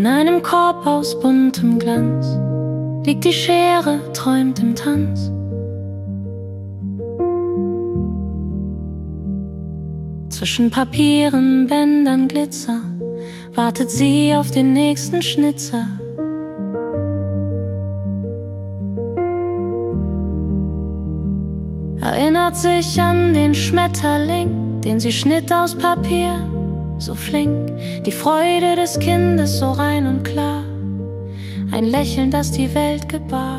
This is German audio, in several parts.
In einem Korb aus buntem Glanz liegt die Schere, träumt im Tanz. Zwischen Papieren, Bändern, Glitzer wartet sie auf den nächsten Schnitzer. Erinnert sich an den Schmetterling, den sie schnitt aus Papier, so flink. Die Freude des Kindes so rein und klar, ein Lächeln, das die Welt gebar.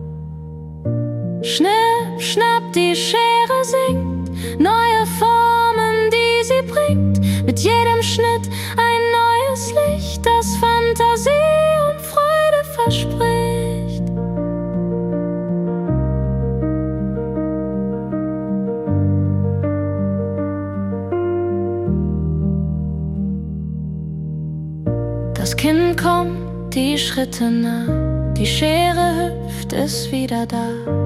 Schnipp, schnapp, die Schere singt neue Formen, die sie bringt. Mit jedem Schnitt ein neues Licht, das Fantasie und Freude verspricht. Das Kind kommt die Schritte nah, die Schere hüpft, ist wieder da.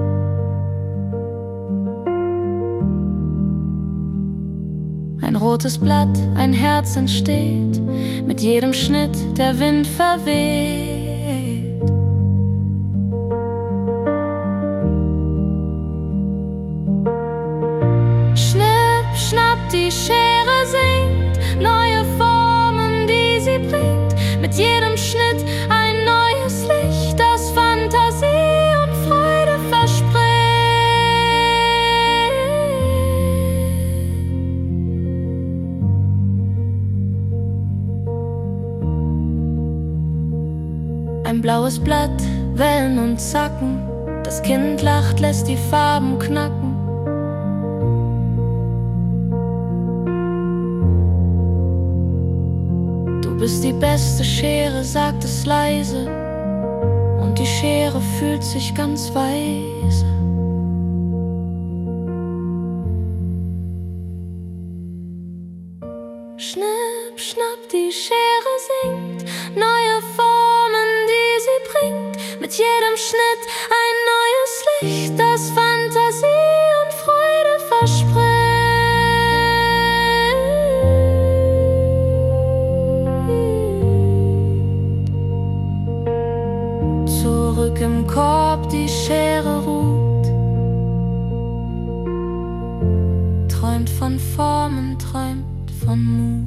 Ein rotes Blatt, ein Herz entsteht, mit jedem Schnitt der Wind verweht. Schnipp, schnapp, die Schere singt neue Formen, die sie bringt. Mit jedem Schnitt ein neues Licht, das Fantasie und Freude verspricht. Ein blaues Blatt, Wellen und Zacken, das Kind lacht, lässt die Farben knacken. Du bist die beste Schere, sagt es leise, und die Schere fühlt sich ganz weise. Schnipp, schnapp, die Schere singt neue Formen, die sie bringt. Mit jedem Schnitt ein neues Licht, das Fantasie und Freude verspricht. Zurück im Korb, die Schere ruht, träumt von Formen, träumt von Mut.